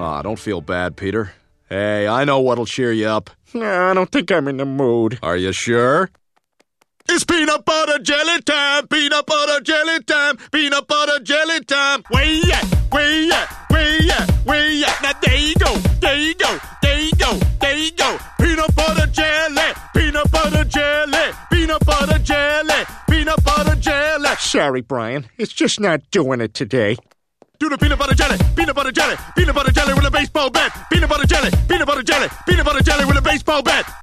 Aw, don't feel bad, Peter. Hey, I know what'll cheer you up. Nah, I don't think I'm in the mood. Are you sure? It's peanut butter jelly time, peanut butter jelly time, peanut butter jelly time. Where you at? Where you at? Where you at? Where you at? Now there you go, there you go, there you go, there you go. Peanut butter jelly, peanut butter jelly, peanut butter jelly, peanut butter jelly. Sorry, Brian, it's just not doing it today. Do the peanut butter jelly, peanut butter jelly, peanut butter jelly with a baseball bat. Peanut butter jelly, peanut butter jelly, peanut butter jelly with a baseball bat.